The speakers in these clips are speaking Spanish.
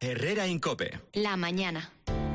Herrera en COPE. La mañana.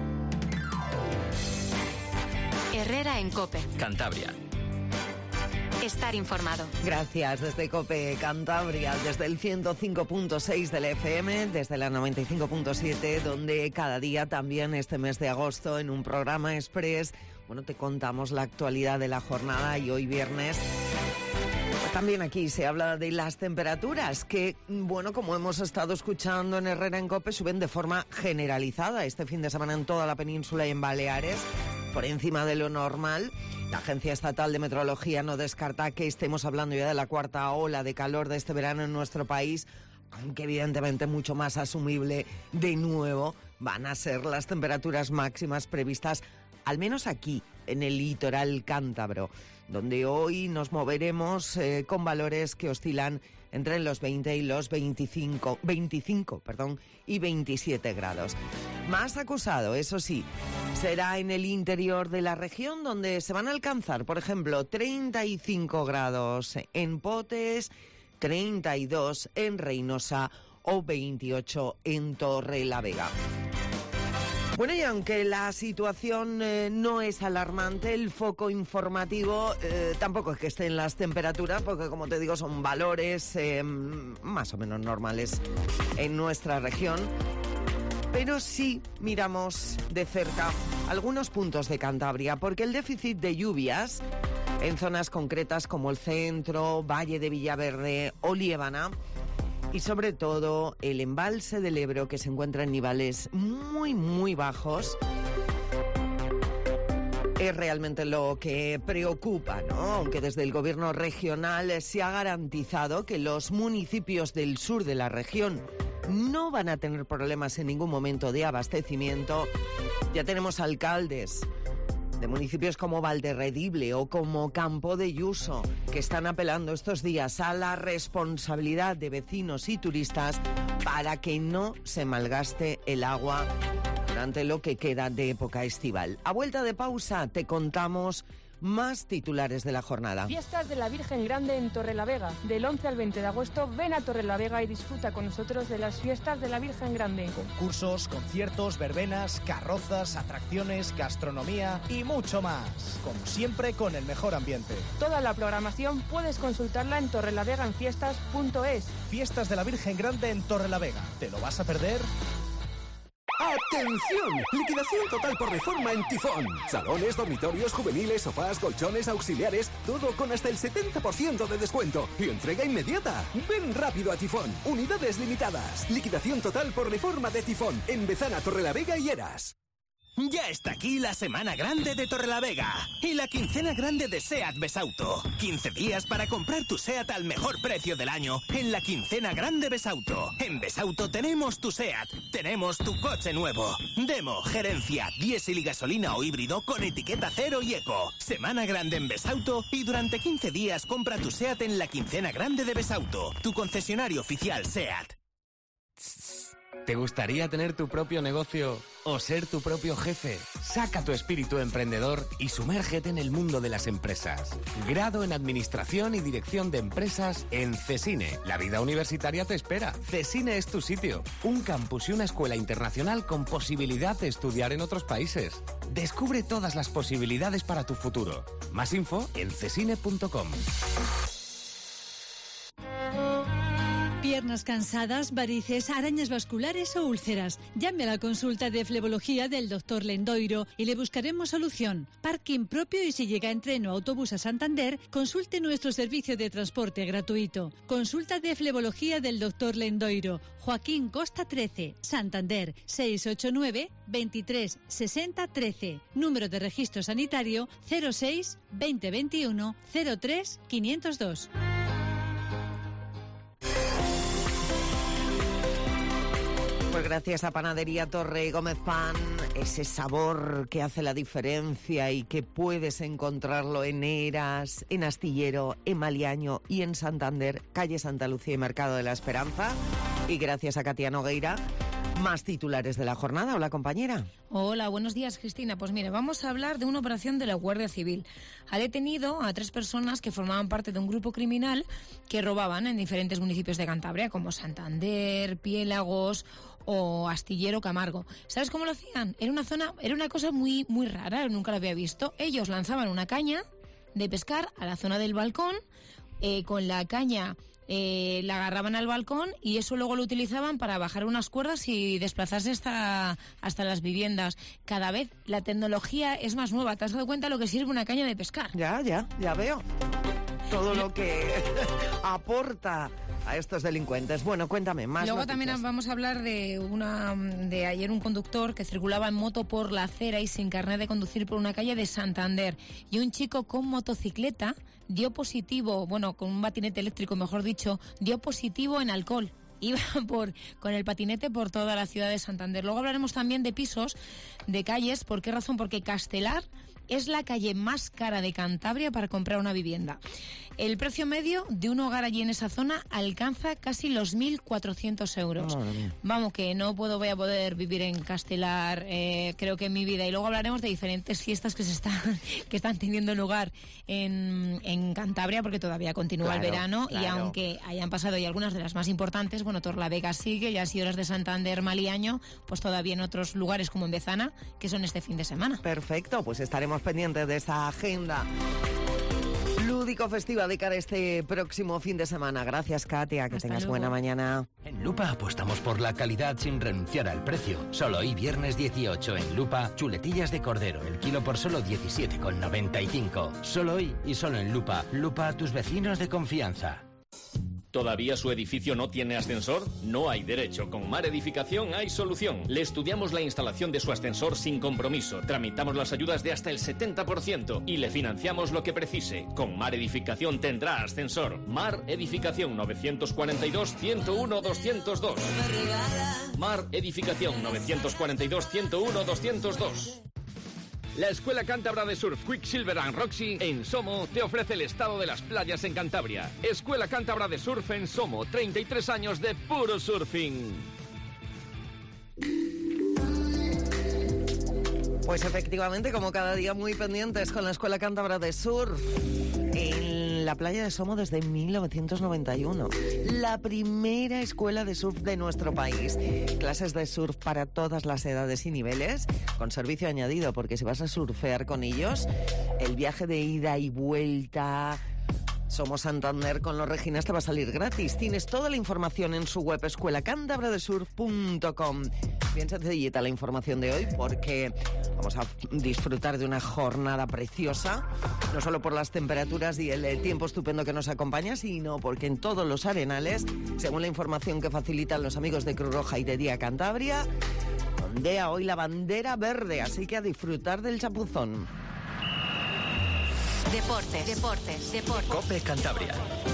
Herrera en COPE. Cantabria. Estar informado. Gracias. Desde COPE Cantabria, desde el 105.6 del FM, desde la 95.7, donde cada día también este mes de agosto en un programa express, te contamos la actualidad de la jornada y hoy viernes. También aquí se habla de las temperaturas que, como hemos estado escuchando en Herrera en COPE, suben de forma generalizada este fin de semana en toda la península y en Baleares, por encima de lo normal. La Agencia Estatal de Meteorología no descarta que estemos hablando ya de la cuarta ola de calor de este verano en nuestro país, aunque evidentemente mucho más asumible de nuevo van a ser las temperaturas máximas previstas, al menos aquí, en el litoral cántabro, donde hoy nos moveremos con valores que oscilan entre los 20 y los 25 y 27 grados. Más acusado, eso sí, será en el interior de la región, donde se van a alcanzar, por ejemplo, 35 grados en Potes, 32 en Reynosa o 28 en Torrelavega. Y aunque la situación no es alarmante, el foco informativo tampoco es que estén las temperaturas, porque como te digo son valores más o menos normales en nuestra región. Pero sí miramos de cerca algunos puntos de Cantabria, porque el déficit de lluvias en zonas concretas como el centro, Valle de Villaverde o Liébana, y sobre todo el embalse del Ebro, que se encuentra en niveles muy, muy bajos, es realmente lo que preocupa, ¿no? Aunque desde el gobierno regional se ha garantizado que los municipios del sur de la región no van a tener problemas en ningún momento de abastecimiento. Ya tenemos alcaldes de municipios como Valderredible o como Campo de Yuso, que están apelando estos días a la responsabilidad de vecinos y turistas para que no se malgaste el agua durante lo que queda de época estival. A vuelta de pausa te contamos más titulares de la jornada. Fiestas de la Virgen Grande en Torrelavega. Del 11 al 20 de agosto, ven a Torrelavega y disfruta con nosotros de las fiestas de la Virgen Grande. Concursos, conciertos, verbenas, carrozas, atracciones, gastronomía y mucho más. Como siempre, con el mejor ambiente. Toda la programación puedes consultarla en torrelavegaenfiestas.es. Fiestas de la Virgen Grande en Torrelavega. ¿Te lo vas a perder? ¡Atención! Liquidación total por reforma en Tifón. Salones, dormitorios, juveniles, sofás, colchones, auxiliares, todo con hasta el 70% de descuento y entrega inmediata. Ven rápido a Tifón. Unidades limitadas. Liquidación total por reforma de Tifón en Bezana, Torrelavega y Eras. Ya está aquí la Semana Grande de Torrelavega y la quincena grande de SEAT Besauto. 15 días para comprar tu SEAT al mejor precio del año en la quincena grande Besauto. En Besauto tenemos tu SEAT, tenemos tu coche nuevo. Demo, gerencia, diésel y gasolina o híbrido con etiqueta cero y eco. Semana grande en Besauto y durante 15 días compra tu SEAT en la quincena grande de Besauto, tu concesionario oficial SEAT. ¿Te gustaría tener tu propio negocio o ser tu propio jefe? Saca tu espíritu emprendedor y sumérgete en el mundo de las empresas. Grado en Administración y Dirección de Empresas en CESINE. La vida universitaria te espera. CESINE es tu sitio. Un campus y una escuela internacional con posibilidad de estudiar en otros países. Descubre todas las posibilidades para tu futuro. Más info en cesine.com. Piernas cansadas, varices, arañas vasculares o úlceras. Llame a la consulta de flebología del Dr. Lendoiro y le buscaremos solución. Parking propio y si llega en tren o autobús a Santander, consulte nuestro servicio de transporte gratuito. Consulta de flebología del Dr. Lendoiro. Joaquín Costa 13, Santander, 689 23 60 13. Número de registro sanitario 06 2021 03 502. Pues gracias a Panadería Torre Gómez Pan, ese sabor que hace la diferencia y que puedes encontrarlo en Eras, en Astillero, en Maliaño y en Santander, calle Santa Lucía y Mercado de la Esperanza. Y gracias a Katia Nogueira. Más titulares de la jornada. Hola, compañera. Hola, buenos días, Cristina. Pues mire, vamos a hablar de una operación de la Guardia Civil. Ha detenido a 3 personas que formaban parte de un grupo criminal que robaban en diferentes municipios de Cantabria, como Santander, Piélagos o Astillero Camargo. ¿Sabes cómo lo hacían? Era una cosa muy, muy rara, nunca lo había visto. Ellos lanzaban una caña de pescar a la zona del balcón, con la caña la agarraban al balcón y eso luego lo utilizaban para bajar unas cuerdas y desplazarse hasta las viviendas. Cada vez la tecnología es más nueva. ¿Te has dado cuenta lo que sirve una caña de pescar? Ya veo. Todo lo que aporta a estos delincuentes. Bueno, cuéntame más. Luego noticias. también vamos a hablar de ayer un conductor que circulaba en moto por la acera y sin carnet de conducir por una calle de Santander. Y un chico con motocicleta dio positivo, con un patinete eléctrico, mejor dicho, dio positivo en alcohol. Iba con el patinete por toda la ciudad de Santander. Luego hablaremos también de pisos, de calles. ¿Por qué razón? Porque Castelar es la calle más cara de Cantabria para comprar una vivienda. El precio medio de un hogar allí en esa zona alcanza casi los 1.400 euros. Vamos, que no voy a poder vivir en Castelar, creo que en mi vida. Y luego hablaremos de diferentes fiestas que están teniendo lugar en Cantabria, porque todavía continúa el verano. Claro. Y aunque hayan pasado ya algunas de las más importantes, Torrelavega sigue, ya así horas de Santander, Maliaño, pues todavía en otros lugares como en Bezana, que son este fin de semana. Perfecto, pues estaremos pendientes de esa agenda lúdico festiva de cara a este próximo fin de semana. Gracias, Katia, que tengas buena mañana. En Lupa apostamos por la calidad sin renunciar al precio. Solo hoy viernes 18 en Lupa, chuletillas de cordero, el kilo por solo 17,95. Solo hoy y solo en Lupa. Lupa, tus vecinos de confianza. ¿Todavía su edificio no tiene ascensor? No hay derecho. Con Mar Edificación hay solución. Le estudiamos la instalación de su ascensor sin compromiso. Tramitamos las ayudas de hasta el 70% y le financiamos lo que precise. Con Mar Edificación tendrá ascensor. Mar Edificación 942-101-202. Mar Edificación 942-101-202. La Escuela Cántabra de Surf Quicksilver and Roxy en Somo te ofrece el estado de las playas en Cantabria. Escuela Cántabra de Surf en Somo, 33 años de puro surfing. Pues efectivamente, como cada día, muy pendientes con la Escuela Cántabra de Surf en la playa de Somo desde 1991. La primera escuela de surf de nuestro país. Clases de surf para todas las edades y niveles, con servicio añadido, porque si vas a surfear con ellos, el viaje de ida y vuelta Somos Santander con los Reginas te va a salir gratis. Tienes toda la información en su web escuelacantabradesurf.com. Bien sencillita la información de hoy porque vamos a disfrutar de una jornada preciosa, no solo por las temperaturas y el tiempo estupendo que nos acompaña, sino porque en todos los arenales, según la información que facilitan los amigos de Cruz Roja y de Día Cantabria, ondea hoy la bandera verde, así que a disfrutar del chapuzón. Deportes. COPE Cantabria.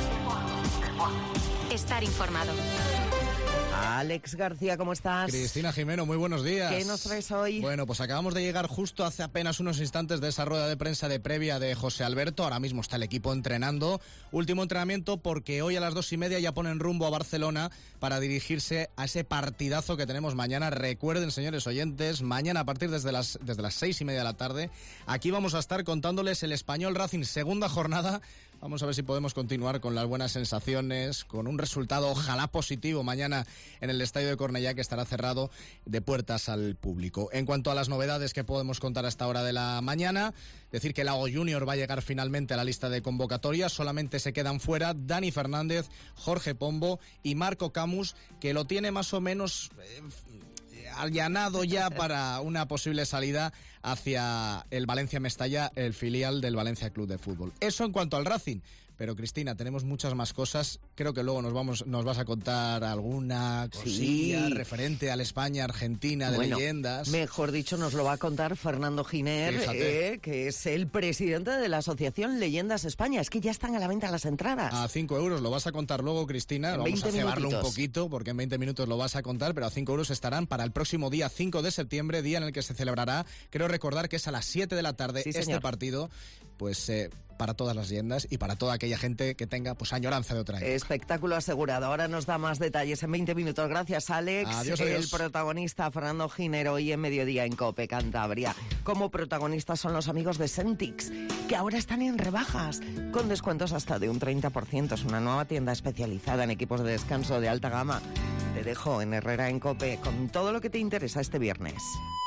Estar informado. Alex García, ¿cómo estás? Cristina Jimeno, muy buenos días. ¿Qué nos traes hoy? Bueno, pues acabamos de llegar justo hace apenas unos instantes de esa rueda de prensa de previa de José Alberto. Ahora mismo está el equipo entrenando. Último entrenamiento porque hoy a las 2:30 ya ponen rumbo a Barcelona para dirigirse a ese partidazo que tenemos mañana. Recuerden, señores oyentes, mañana a partir desde las 6:30 de la tarde, aquí vamos a estar contándoles el Español Racing, segunda jornada. Vamos a ver si podemos continuar con las buenas sensaciones, con un resultado ojalá positivo mañana en el Estadio de Cornellá, que estará cerrado de puertas al público. En cuanto a las novedades que podemos contar a esta hora de la mañana, decir que Lago Junior va a llegar finalmente a la lista de convocatoria. Solamente se quedan fuera Dani Fernández, Jorge Pombo y Marco Camus, que lo tiene más o menos allanado ya para una posible salida hacia el Valencia Mestalla, el filial del Valencia Club de Fútbol. Eso en cuanto al Racing. Pero Cristina, tenemos muchas más cosas. Creo que luego nos vas a contar alguna cosilla referente a la España-Argentina de leyendas. Mejor dicho, nos lo va a contar Fernando Giner, que es el presidente de la Asociación Leyendas España. Es que ya están a la venta las entradas. A 5 euros, lo vas a contar luego, Cristina. Vamos a cebarlo un poquito, porque en 20 minutos lo vas a contar, pero a 5 euros estarán para el próximo día 5 de septiembre, día en el que se celebrará. Creo recordar que es a las 7 de la tarde este partido. Pues para todas las leyendas y para toda aquella gente que tenga añoranza de otra época. Espectáculo asegurado. Ahora nos da más detalles en 20 minutos. Gracias, Alex. Adiós. El protagonista, Fernando Giner, hoy en Mediodía en COPE Cantabria. Como protagonistas son los amigos de Sentix, que ahora están en rebajas, con descuentos hasta de un 30%. Es una nueva tienda especializada en equipos de descanso de alta gama. Te dejo en Herrera en COPE con todo lo que te interesa este viernes.